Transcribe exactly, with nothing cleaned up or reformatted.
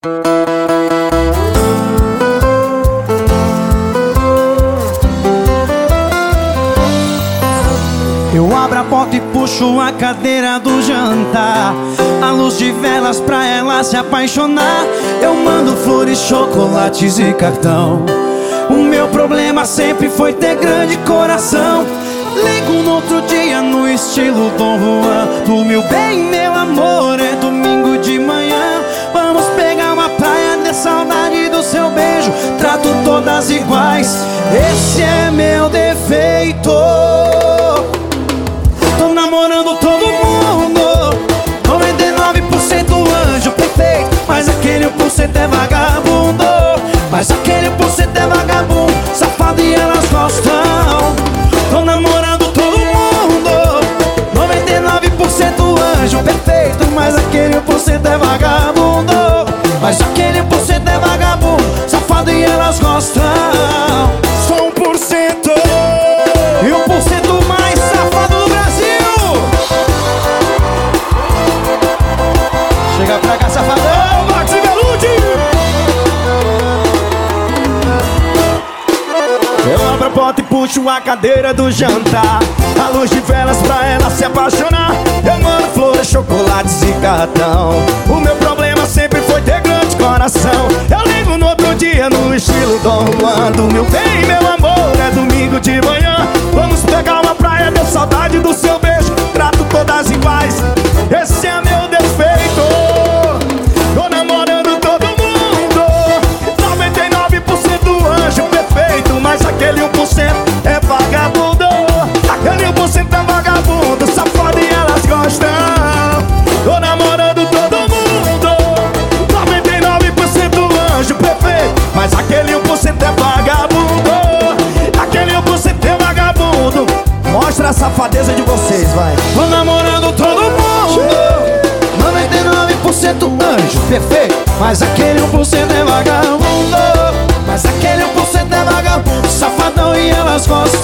Eu abro a porta e puxo a cadeira do jantar, a luz de velas pra ela se apaixonar. Eu mando flores, chocolates e cartão. O meu problema sempre foi ter grande coração. Ligo no outro dia no estilo Dom Juan. Do meu bem, meu amor, é domingo de manhã. Vamos pegar uma praia, de saudade do seu beijo. Trato todas iguais, esse é meu defeito. Tô namorando todo mundo, noventa e nove por cento anjo perfeito, mas aquele um por cento é vagabundo. Mas aquele um por cento é vagabundo, safado e elas gostam. Tô namorando todo mundo, noventa e nove por cento anjo perfeito, mas aquele um por cento é vagabundo. Mas aquele um por cento é vagabundo, safado e elas gostam. Só um por cento e um por cento mais safado do Brasil. Chega pra cá, safadão, Max e Belucci. Eu abro a porta e puxo a cadeira do jantar, a luz de velas pra ela se apaixonar. Eu mando flores, chocolates e cartão. O meu problema sempre foi ter grande coração. Eu ligo no outro dia no estilo Dom Juan. Do meu bem, meu amor, é domingo de manhã. Vamos pegar uma praia, deu saudade do seu beijo. Trato todas iguais, esse é meu defeito. Tô namorando todo mundo, noventa e nove por cento anjo perfeito, mas aquele um por cento é vagabundo. Aquele um por cento é vagabundo, safado e elas gostam. Tô namorando todo mundo, noventa e nove por cento anjo perfeito, mas aquele um por cento é vagabundo. Aquele um por cento é vagabundo. Mostra a safadeza de vocês, vai. Tô namorando todo mundo, noventa e nove por cento anjo perfeito, mas aquele um por cento é vagabundo. Mas aquele um por cento é vagabundo, safadão e elas gostam.